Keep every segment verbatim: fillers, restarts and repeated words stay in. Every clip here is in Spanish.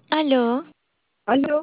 Aló, ¿Aló?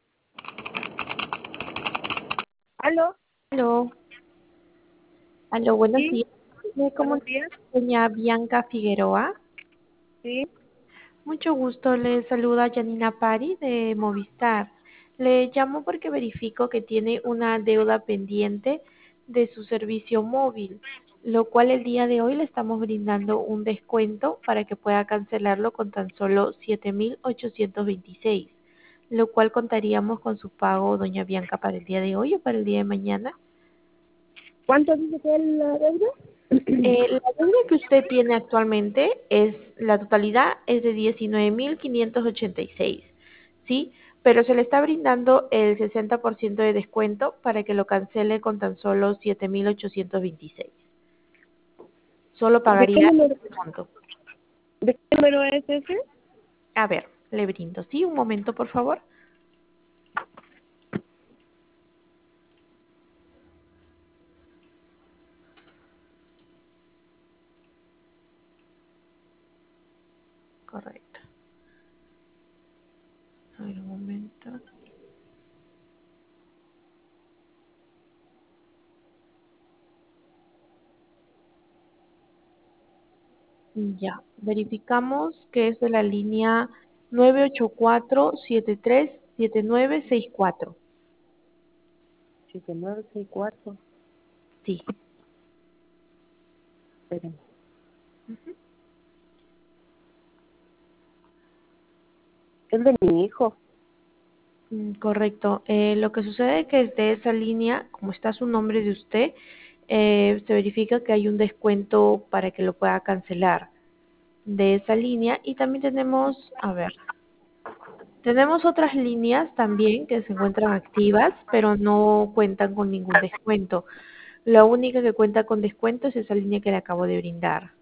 ¿Aló? aló, aló, buenos Sí, días. Me buenos comunico días. con doña Bianca Figueroa. Sí. Mucho gusto, le saluda Janina Pari de Movistar. Le llamo porque verifico que tiene una deuda pendiente de su servicio móvil, lo cual el día de hoy le estamos brindando un descuento para que pueda cancelarlo con tan solo siete mil ochocientos veintiséis, lo cual contaríamos con su pago, doña Bianca, para el día de hoy o para el día de mañana. ¿Cuánto dice que es la deuda? Eh, la deuda que usted tiene actualmente es, la totalidad es de diecinueve mil quinientos ochenta y seis, ¿sí? Pero se le está brindando el sesenta por ciento de descuento para que lo cancele con tan solo siete mil ochocientos veintiséis. Solo ¿De qué pagaría número, este monto. de qué número es ese? A ver, le brindo, ¿sí? Un momento, por favor. Correcto. A ver, un momento. Ya, verificamos que es de la línea nueve ocho cuatro siete tres siete nueve seis cuatro. siete nueve seis cuatro. Sí. Esperen. Es de mi hijo. Mm, Correcto. Eh, lo que sucede es que desde esa línea, como está su nombre de usted, eh, se verifica que hay un descuento para que lo pueda cancelar de esa línea. Y también tenemos, a ver, tenemos otras líneas también que se encuentran activas, pero no cuentan con ningún descuento. La única que cuenta con descuento es esa línea que le acabo de brindar.